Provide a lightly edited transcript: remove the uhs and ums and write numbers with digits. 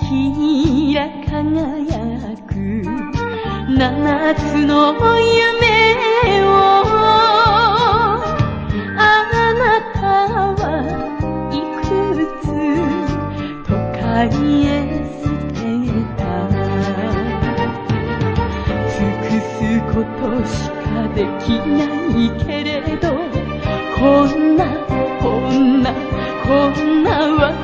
キラ輝く七つの夢をあなたはいくつ都会へ捨てた。尽くすことしかできないけれど、こんな